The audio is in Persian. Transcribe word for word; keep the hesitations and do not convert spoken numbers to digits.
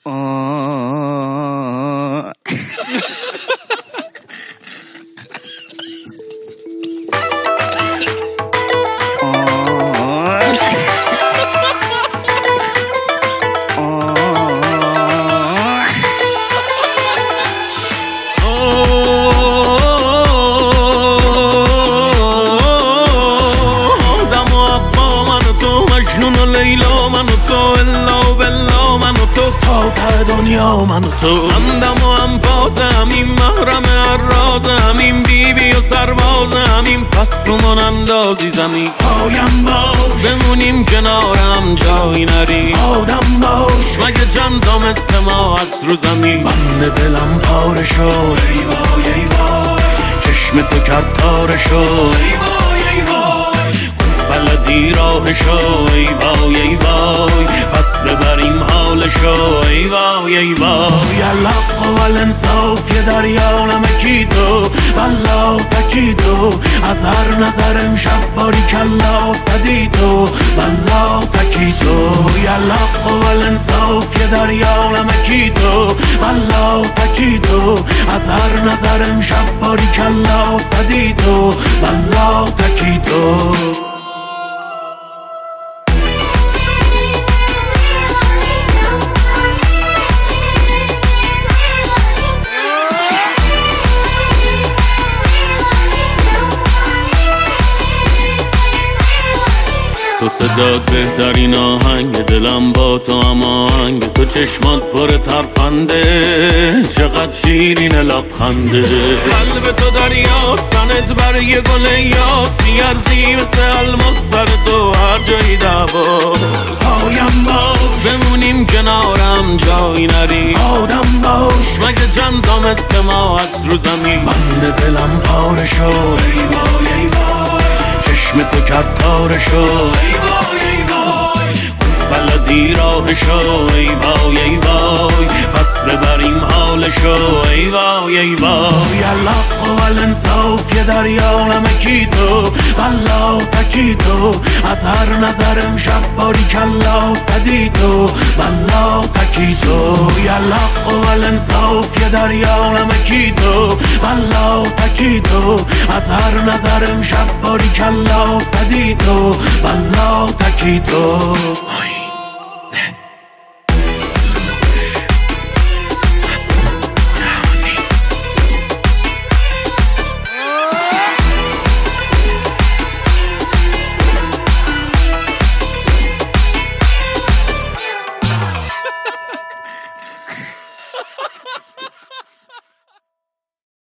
آه. دنیا من و تو همدم و انفاس همین محرم الراز همین بیبی و سرباز همین پس رو من اندازی زمین پایم باش بمونیم کنارم جایی نری آدم باش مگه چند تا مثل ما از رو زمین بند دلم پاره شد ای وای ای وای چشم تو کرد کار شد ای وای ای وای بلدی راهشو ای وای ای وای پس ببریم حالشو ای وای ای وای الحق و الانصاف یه دریا نمکی تو بلا تکی تو از هر نظر امشب باری کلا صدی تو بلا تکی تو الحق و الانصاف یه دریا نمکی تو بلا تکی تو از هر نظر امشب باری کلا صدی تو بلا تکی تو تو صدات بهترین آهنگ دلم با تو هم آهنگ تو چشمات پر ترفنده چقدر شیرین لبخنده قلب تو دریاست تنت برای گل یاسی ارزی مثل الماس سر تو هر جایی دعواست پایم باش بمونیم کنارم جایی نری آدم باش مگه چند تا مثل ما از رو زمین بند دلم پاره شد ای وای ای وای چشم تو کرد کار شد ای وای ای وای بلدی راهشو ای وای ای وای پس ببریم حالشو ای وای ای وای الحق و الانصاف یه دریا نمکی تو بلا تکی تو از هر نظر امشب باری کلا صدی تو بلا تکی تو الحق و الانصاف یه دریا نمکی تو بلا تکی تو از هر نظر امشب باری کلا صدی تو بلا تکی تو